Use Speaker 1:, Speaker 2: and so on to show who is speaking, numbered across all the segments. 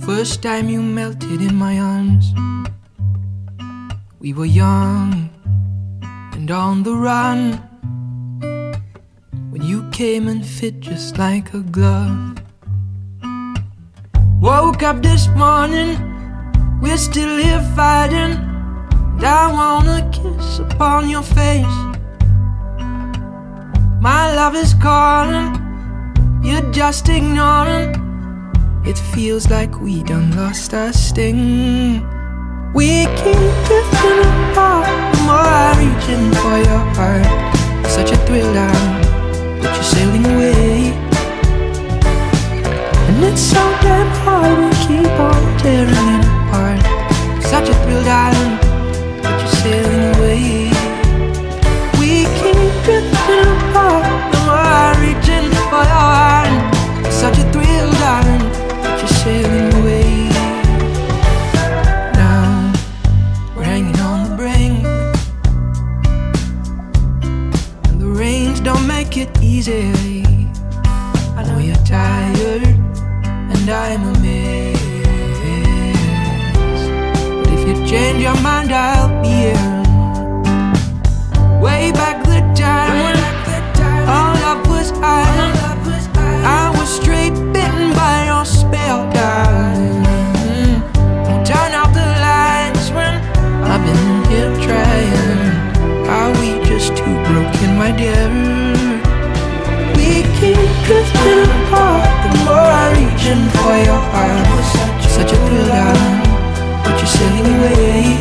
Speaker 1: First time you melted in my arms. We were young and on the run when you came and fit just like a glove. Woke up this morning, we're still here fighting, and I wanna kiss upon your face. My love is calling, you're just ignoring. It feels like we done lost our sting. We keep drifting apart, the more I reach in for your heart. Such a thrill down, but you're sailing away. And it's so damn hard, we keep on tearing it apart. Such a thrill down, but you're sailing away. We keep drifting apart, the more I reach in for your hand. Such a thrill down, but you're sailing away. Now we're hanging on the brink, and the rains don't make it easy. I know you're tired and I'm a mess, but if you change your mind I'll be here. Way back the time when all love was high, I was straight bitten by your spell, darling. Turn out the lights when I've been here trying. Are we just too broken, my dear? We keep drifting apart, the more I reach in for your heart. Such a thrill down, but you're sailing away.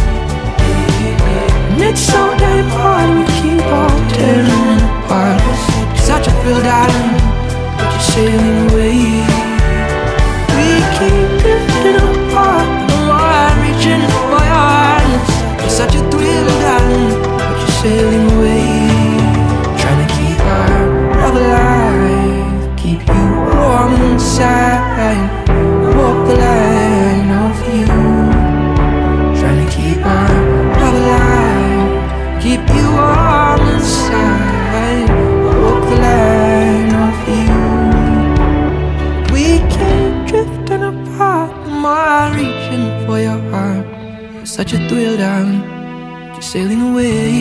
Speaker 1: And it's so damn hard, we keep on tearing it apart. Such a thrill down, but you're sailing away. We keep drifting apart, the more I reach in for your heart. Such a thrill down, but you're sailing away. Trying to keep our love alive, keep you warm inside, walk the line of you. Trying to keep our love alive, keep you warm inside, walk the line of you. We keep drifting apart, the more I reach in for your heart. Such a thrill down, you're sailing away.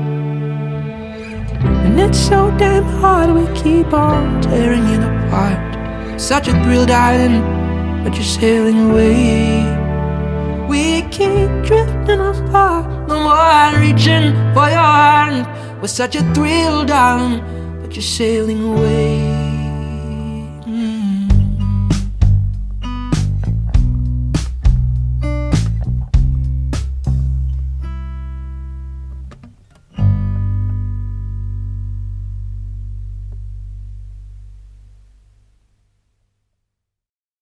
Speaker 1: And it's so damn hard, we keep on tearing it apart. Such a thrill, darling, but you're sailing away. We keep drifting apart, the more I'm reaching for your hand. With such a thrill, darling, but you're sailing away.